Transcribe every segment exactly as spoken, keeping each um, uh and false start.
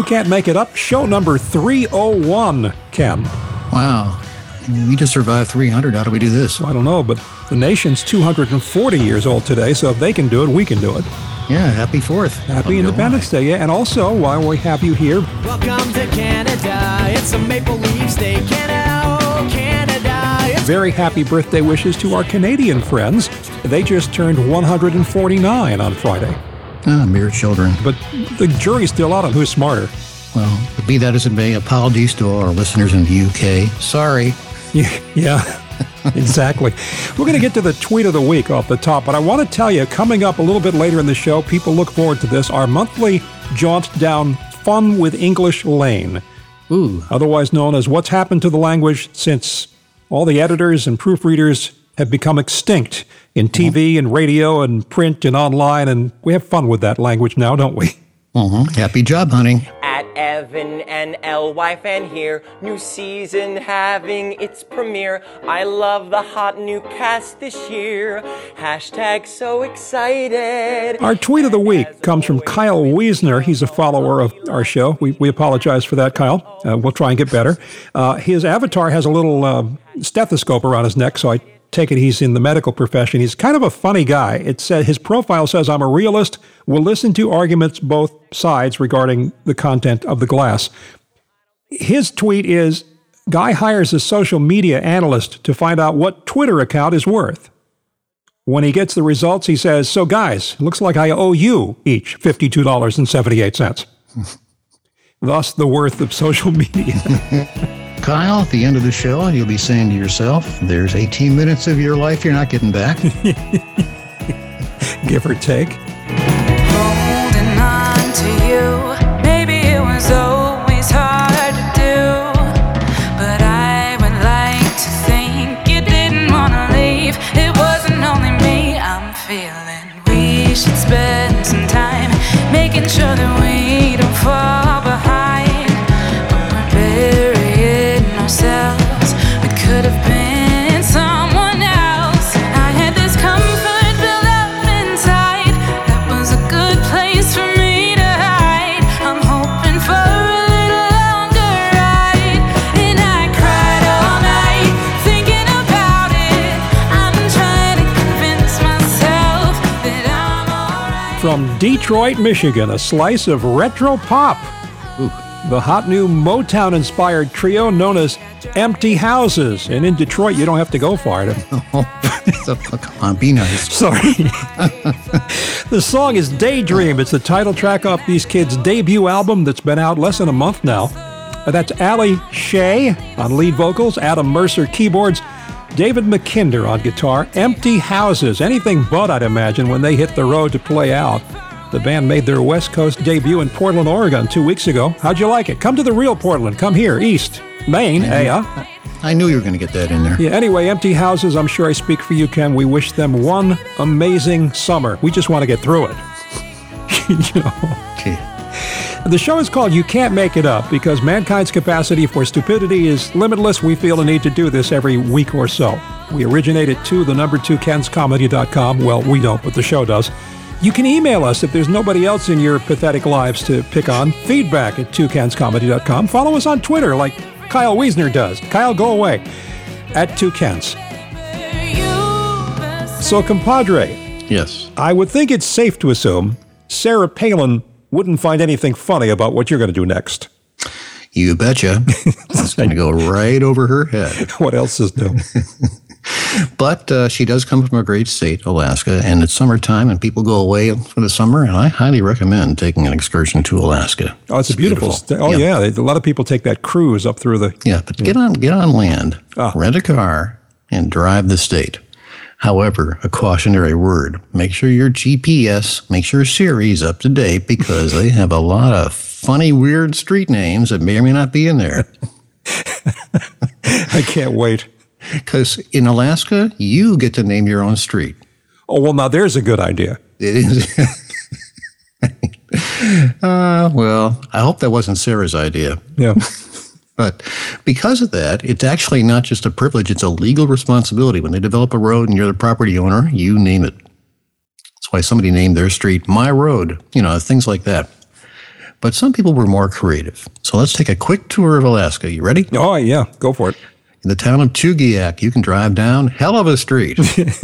You Can't Make It Up, show number three oh one, Ken. Wow. We just survived three hundred. How do we do this? I don't know, but the nation's two hundred forty years old today, so if they can do it, we can do it. Yeah, happy fourth. Happy Independence Day, yeah. And also, while we have you here... Welcome to Canada. It's a Maple Leafs Day. Canada, Canada. Very happy birthday wishes to our Canadian friends. They just turned one hundred forty-nine on Friday. Ah, mere children. But the jury's still out on who's smarter. Well, be that as it may, apologies to all our listeners in the U K. Sorry. Yeah, exactly. We're going to get to the tweet of the week off the top, but I want to tell you, coming up a little bit later in the show, people look forward to this, our monthly jaunt down Fun with English Lane. Ooh. Otherwise known as What's Happened to the Language Since All the Editors and Proofreaders have become extinct in T V and radio and print and online, and we have fun with that language now, don't we? Uh-huh. Happy job hunting. At Evan and L-Wife and here, new season having its premiere. I love the hot new cast this year. Hashtag so excited. Our tweet of the week comes from Kyle Wiesner. He's a follower of our show. We, we apologize for that, Kyle. Uh, we'll try and get better. Uh, his avatar has a little uh, stethoscope around his neck, so I take it he's in the medical profession. He's kind of a funny guy. It said his profile says, I'm a realist, will listen to arguments both sides regarding the content of the glass. His tweet is, guy hires a social media analyst to find out what Twitter account is worth. When he gets the results, he says, so guys, looks like I owe you each fifty-two dollars and seventy-eight cents. Thus, the worth of social media. Kyle, at the end of the show, you'll be saying to yourself, there's eighteen minutes of your life you're not getting back. Give or take. Holding on to you, maybe it was always hard to do, but I would like to think you didn't want to leave. It wasn't only me, I'm feeling we should spend some time making sure that we don't fall behind. But we're burying ourselves, we could have been someone else. I had this comfort built up inside, that was a good place for me to hide. I'm hoping for a little longer ride, and I cried all night thinking about it. I'm trying to convince myself that I'm alright. From Detroit, Michigan, a slice of retro pop. Ooh. The hot new Motown-inspired trio known as Empty Houses. And in Detroit, you don't have to go far to... So, come on, be nice. Sorry. The song is Daydream. It's the title track off these kids' debut album that's been out less than a month now. Uh, That's Ali Shea on lead vocals, Adam Mercer keyboards, David McKinder on guitar. Empty Houses. Anything but, I'd imagine, when they hit the road to play out. The band made their West Coast debut in Portland, Oregon two weeks ago. How'd you like it? Come to the real Portland. Come here, East. Maine, eh? Huh? I knew you were going to get that in there. Yeah, anyway, Empty Houses, I'm sure I speak for you, Ken. We wish them one amazing summer. We just want to get through it. You know. Okay. The show is called You Can't Make It Up because mankind's capacity for stupidity is limitless. We feel the need to do this every week or so. We originate at two, the number two, kens comedy dot com. Well, we don't, but the show does. You can email us if there's nobody else in your pathetic lives to pick on. Feedback at two kens comedy dot com. Follow us on Twitter like Kyle Wiesner does. Kyle, go away. At two Kens. So, compadre. Yes. I would think it's safe to assume Sarah Palin wouldn't find anything funny about what you're going to do next. You betcha. It's going to go right over her head. What else is new? But uh, she does come from a great state, Alaska, and it's summertime and people go away for the summer, and I highly recommend taking an excursion to Alaska. Oh, it's, it's a beautiful, beautiful. St- oh, yeah. yeah. A lot of people take that cruise up through the... Yeah, but yeah. get on get on land, ah. rent a car, and drive the state. However, a cautionary word, make sure your G P S, make sure Siri's up to date because they have a lot of funny, weird street names that may or may not be in there. I can't wait. Because in Alaska, you get to name your own street. Oh, well, now there's a good idea. It is. uh, well, I hope that wasn't Sarah's idea. Yeah. But because of that, it's actually not just a privilege, it's a legal responsibility. When they develop a road and you're the property owner, you name it. That's why somebody named their street My Road, you know, things like that. But some people were more creative. So let's take a quick tour of Alaska. You ready? Oh, yeah. Go for it. In the town of Chugiak, you can drive down hell of a street.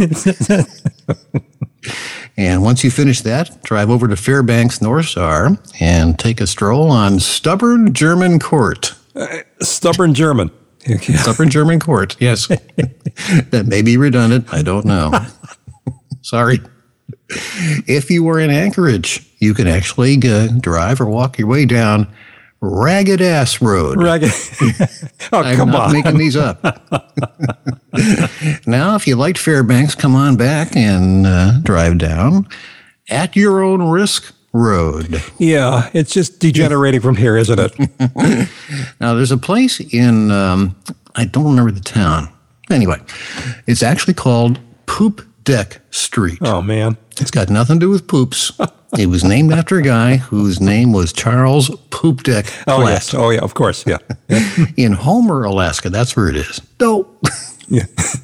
And once you finish that, drive over to Fairbanks North Star and take a stroll on Stubborn German Court. Uh, stubborn German. Stubborn German Court, yes. That may be redundant. I don't know. Sorry. If you were in Anchorage, you can actually uh, drive or walk your way down Ragged Ass Road. Ragged. Oh, I'm come not on. making these up. Now, if you liked Fairbanks, come on back and uh, drive down At Your Own Risk Road. Yeah, it's just degenerating from here, isn't it? Now, there's a place in, um, I don't remember the town. Anyway, it's actually called Poop Deck Street. Oh, man. It's got nothing to do with poops. It was named after a guy whose name was Charles Poop Deck Oh, Platt. yes. Oh, yeah, of course. Yeah. In Homer, Alaska. That's where it is. Dope. Yeah.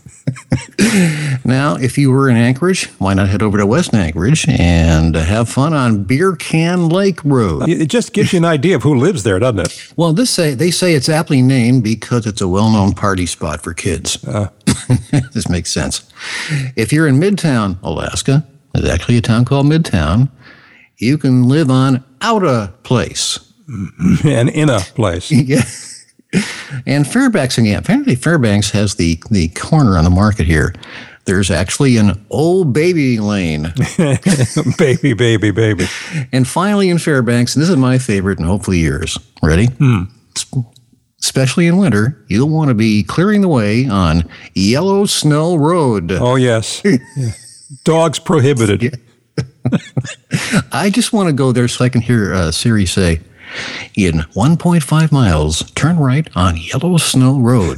Now, if you were in Anchorage, why not head over to West Anchorage and have fun on Beer Can Lake Road? It just gives you an idea of who lives there, doesn't it? Well, this say they say it's aptly named because it's a well-known party spot for kids. Uh. This makes sense. If you're in Midtown, Alaska, there's actually a town called Midtown. You can live on Outa Place. And in a place. Yeah. And Fairbanks again. Apparently, Fairbanks has the, the corner on the market here. There's actually an Old Baby Lane. Baby, baby, baby. And finally, in Fairbanks, and this is my favorite and hopefully yours. Ready? Hmm. Especially in winter, you'll want to be clearing the way on Yellow Snow Road. Oh, yes. Yeah. Dogs prohibited. Yeah. I just want to go there so I can hear uh, Siri say, in one point five miles, turn right on Yellow Snow Road.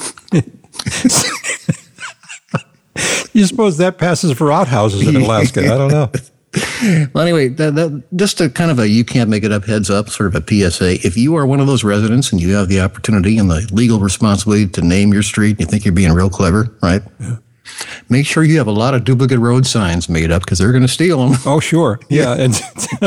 You suppose that passes for outhouses in Alaska? I don't know. Well, anyway, that, that, just a kind of a you can't make it up heads up, sort of a P S A. If you are one of those residents and you have the opportunity and the legal responsibility to name your street, you think you're being real clever, right? Yeah. Make sure you have a lot of duplicate road signs made up because they're going to steal them. Oh, sure. Yeah. And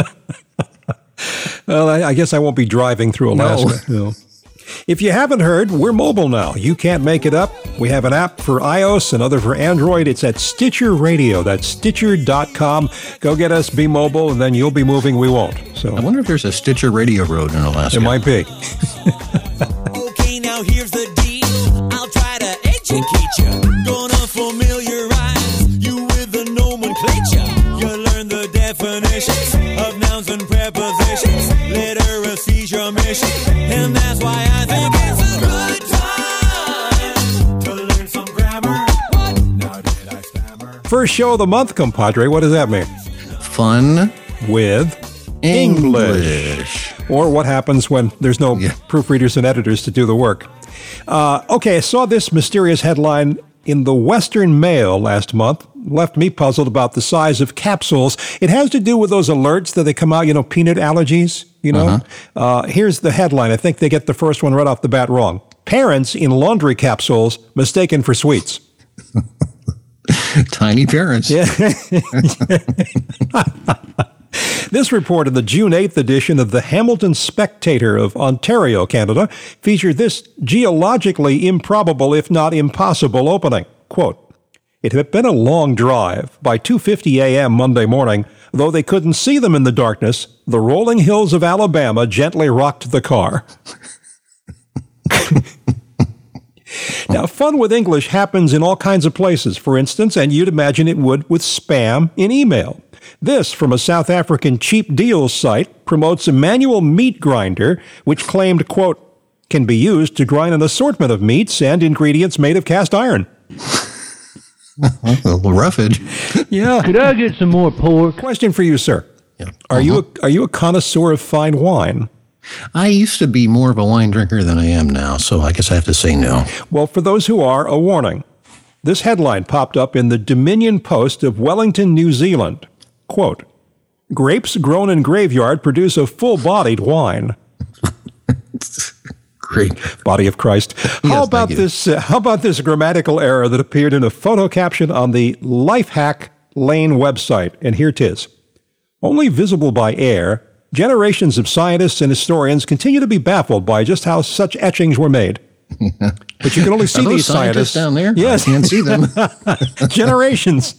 well, I, I guess I won't be driving through Alaska. No. No. If you haven't heard, we're mobile now. You can't make it up. We have an app for iOS, another for Android. It's at Stitcher Radio. That's Stitcher dot com. Go get us, be mobile, and then you'll be moving. We won't. So I wonder if there's a Stitcher Radio Road in Alaska. It might be. Okay, now here's the deal. I'll try to educate you. Gonna familiarize you with the nomenclature. You'll learn the definitions of nouns and prepositions. Literacy's your mission, and that's why I think it's a good time to learn some grammar. What? Now did I stammer? First show of the month, compadre. What does that mean? Fun With English. English. Or what happens when there's no Yeah. proofreaders and editors to do the work. Uh, okay, I saw this mysterious headline in the Western Mail last month. Left me puzzled about the size of capsules. It has to do with those alerts that they come out, you know, peanut allergies, you know. Uh-huh. Uh, here's the headline. I think they get the first one right off the bat wrong. Parents in laundry capsules mistaken for sweets. Tiny parents. Yeah. This report in the June eighth edition of the Hamilton Spectator of Ontario, Canada, featured this geologically improbable, if not impossible, opening. Quote, "It had been a long drive. By two fifty a.m. Monday morning, though they couldn't see them in the darkness, the rolling hills of Alabama gently rocked the car." Now, fun with English happens in all kinds of places, for instance, and you'd imagine it would with spam in email. This, from a South African cheap deals site, promotes a manual meat grinder, which claimed, quote, "can be used to grind an assortment of meats and ingredients made of cast iron." A little roughage. Yeah. Could I get some more pork? Question for you, sir. Yeah. Are you a, are you a connoisseur of fine wine? I used to be more of a wine drinker than I am now, so I guess I have to say no. Well, for those who are, a warning. This headline popped up in the Dominion Post of Wellington, New Zealand. Quote, "Grapes grown in graveyard produce a full-bodied wine." Great. Body of Christ. How Yes, about thank you. this? Uh, how about this grammatical error that appeared in a photo caption on the Lifehack Lane website? And here it is: "Only visible by air, Generations of scientists and historians continue to be baffled by just how such etchings were made. But you can only see Are those these scientists down there. Yes, I can't see them. Generations.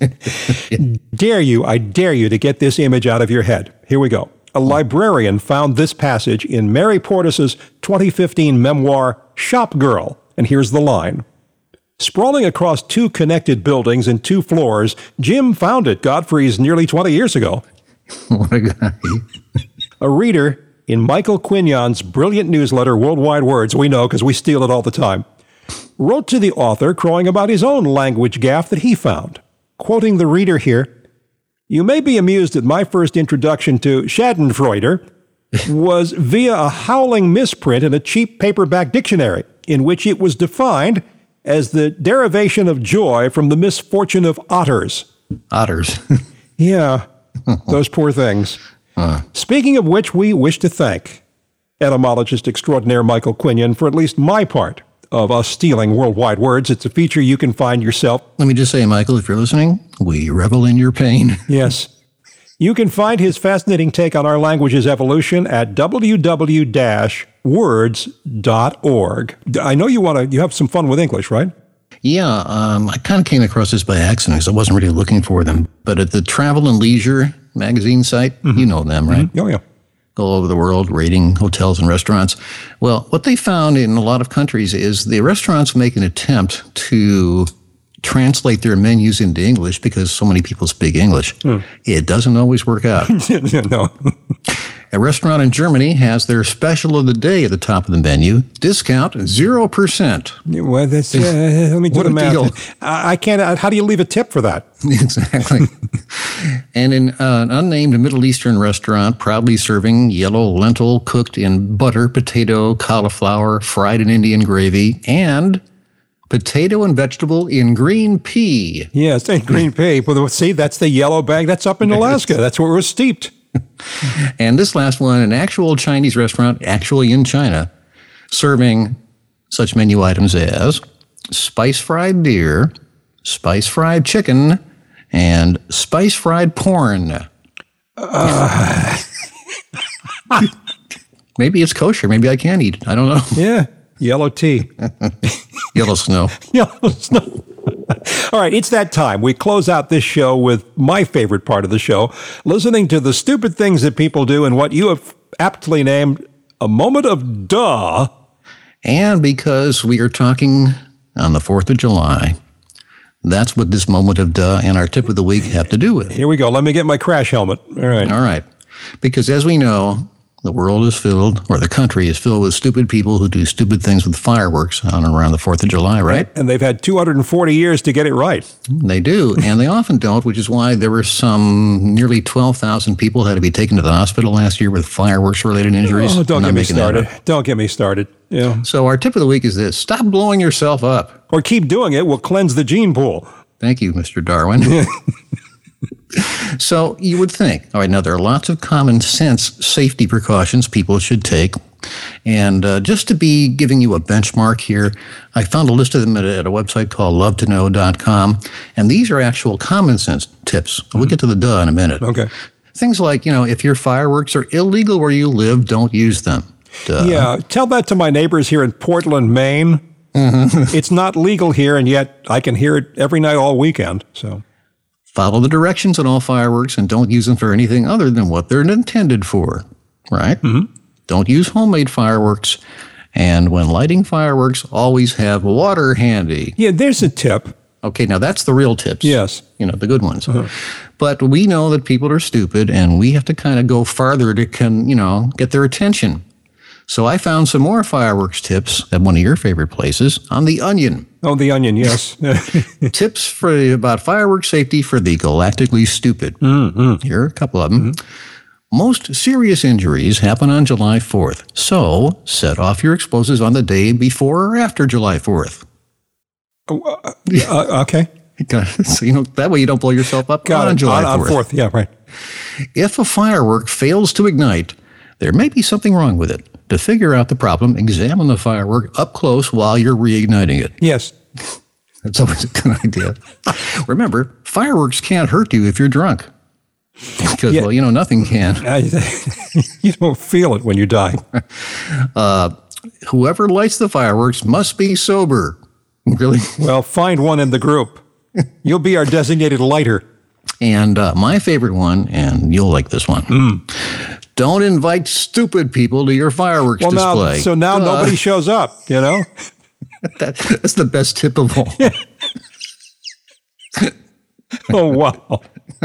Dare you, I dare you to get this image out of your head. Here we go. A librarian found this passage in Mary Portis's twenty fifteen memoir, Shop Girl. And here's the line. Sprawling across two connected buildings and two floors, Jim founded Godfrey's nearly twenty years ago. What a guy. A reader in Michael Quignon's brilliant newsletter, Worldwide Words, we know because we steal it all the time, wrote to the author crowing about his own language gaffe that he found. Quoting the reader here, you may be amused that my first introduction to Schadenfreude was via a howling misprint in a cheap paperback dictionary, in which it was defined as the derivation of joy from the misfortune of otters. Otters. Yeah, those poor things. Uh. Speaking of which, we wish to thank etymologist extraordinaire Michael Quignon for at least my part of us stealing Worldwide Words. It's a feature you can find yourself. Let me just say, Michael, if you're listening, we revel in your pain. Yes. You can find his fascinating take on our language's evolution at w w w dash words dot org. I know you want to, you have some fun with English, right? Yeah, um, I kind of came across this by accident because I wasn't really looking for them. But at the Travel and Leisure magazine site, mm-hmm. you know them, right? Mm-hmm. Oh, yeah. Go all over the world rating hotels and restaurants. Well, what they found in a lot of countries is the restaurants make an attempt to translate their menus into English because so many people speak English. Mm. It doesn't always work out. No. A restaurant in Germany has their special of the day at the top of the menu. Discount zero percent. Well, that's, uh, let me do what the a math. deal. I, I can't, how do you leave a tip for that? Exactly. And in uh, an unnamed Middle Eastern restaurant, proudly serving yellow lentil cooked in butter, potato, cauliflower, fried in Indian gravy, and potato and vegetable in green pea. Yes, and green pea. Well, see, that's the yellow bag. That's up in Alaska. That's where it was steeped. And this last one, an actual Chinese restaurant, actually in China, serving such menu items as spice fried deer, spice fried chicken, and spice fried porn. Uh. Maybe it's kosher. Maybe I can eat it. I don't know. Yeah. Yellow tea. Yellow snow. Yellow snow. All right, it's that time. We close out this show with my favorite part of the show, listening to the stupid things that people do and what you have aptly named a moment of duh. And because we are talking on the fourth of July, that's what this moment of duh and our tip of the week have to do with. Here we go. Let me get my crash helmet. All right. All right. Because as we know, the world is filled, or the country is filled with stupid people who do stupid things with fireworks on and around the fourth of July, right? And they've had two hundred forty years to get it right. They do, and they often don't, which is why there were some nearly twelve thousand people had to be taken to the hospital last year with fireworks-related injuries. Oh, don't get me started. Don't get me started. Yeah. So our tip of the week is this. Stop blowing yourself up. Or keep doing it. We'll cleanse the gene pool. Thank you, Mister Darwin. So you would think, all right, now there are lots of common sense safety precautions people should take. And uh, just to be giving you a benchmark here, I found a list of them at a, at a website called love to know dot com. And these are actual common sense tips. We'll get to the duh in a minute. Okay. Things like, you know, if your fireworks are illegal where you live, don't use them. Duh. Yeah, tell that to my neighbors here in Portland, Maine. Mm-hmm. It's not legal here, and yet I can hear it every night all weekend. So follow the directions on all fireworks and don't use them for anything other than what they're intended for, right? Mm-hmm. Don't use homemade fireworks. And when lighting fireworks, always have water handy. Yeah, there's a tip. Okay, now that's the real tips. Yes. You know, the good ones. Uh-huh. But we know that people are stupid, and we have to kind of go farther to, can, you know, get their attention. So I found some more fireworks tips at one of your favorite places, on The Onion. Oh, The Onion, yes. Tips for about fireworks safety for the galactically stupid. Mm-hmm. Here are a couple of them. Mm-hmm. Most serious injuries happen on July fourth. So set off your explosives on the day before or after July fourth. Oh, uh, uh, okay. So, you know, that way you don't blow yourself up Got on it. July on, fourth. On fourth, yeah, right. If a firework fails to ignite, there may be something wrong with it. To figure out the problem, examine the firework up close while you're reigniting it. Yes. That's always a good idea. Remember, fireworks can't hurt you if you're drunk. Because, Yeah. well, you know, nothing can. You don't feel it when you die. Uh, whoever lights the fireworks must be sober. Really? Well, find one in the group. You'll be our designated lighter. And uh, my favorite one, and you'll like this one. Mm. Don't invite stupid people to your fireworks Well, now, display. so now Uh, nobody shows up, you know? that, that's the best tip of all. Oh, wow.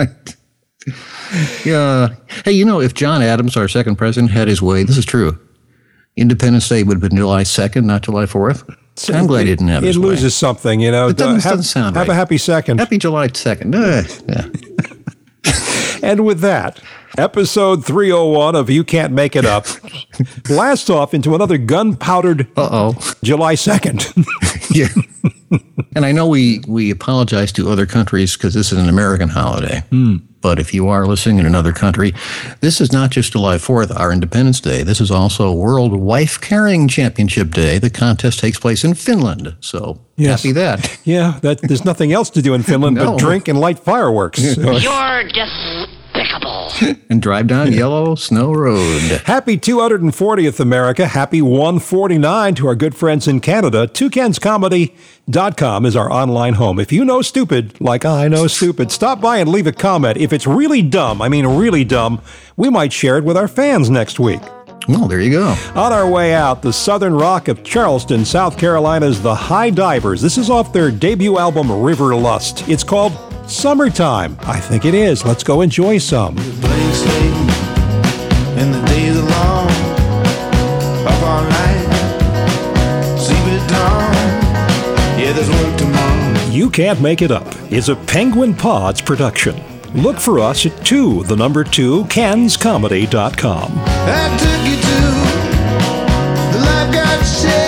Yeah. Hey, you know, if John Adams, our second president, had his way, this is true. Independence Day would have been July second, not July fourth. I'm glad he didn't have It his way. loses something, you know? It doesn't, have, doesn't sound Have right. a happy second. Happy July second. Uh, yeah. And with that, episode three oh one of You Can't Make It Up blasts off into another gunpowdered Uh-oh. July second. Yeah. And I know we, we apologize to other countries because this is an American holiday. Hmm. But if you are listening in another country, this is not just July fourth, our Independence Day. This is also World Wife Carrying Championship Day. The contest takes place in Finland. So Yes. happy that. Yeah, that, there's nothing else to do in Finland No. but drink and light fireworks. So, You're despicable. And drive down Yellow Snow Road. happy two hundred fortieth, America. Happy one forty-nine to our good friends in Canada. toucans comedy dot com is our online home. If you know stupid, like I know stupid, stop by and leave a comment. If it's really dumb, I mean really dumb, we might share it with our fans next week. Well, there you go. On our way out, the Southern Rock of Charleston, South Carolina's The High Divers. This is off their debut album, River Lust. It's called Summertime. I think it is. Let's go enjoy some. Blank slate, and the days are long. Up all night, sleep at dawn. Yeah, there's work tomorrow. You Can't Make It Up is a Penguin Pods production. Look for us at two, the number two, cans comedy dot com. I took you to the life got shit.